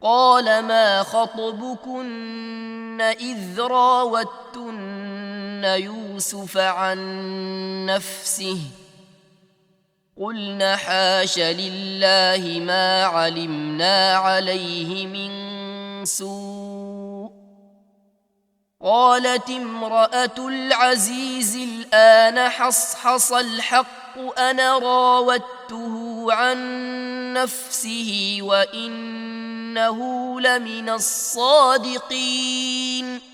قال ما خطبكن إذ راوتن يوسف عن نفسه قلن حاش لله ما علمنا عليه من سوء قالت امرأة العزيز الآن حصحص الحق أنا راودته عن نفسه وإنه لمن الصادقين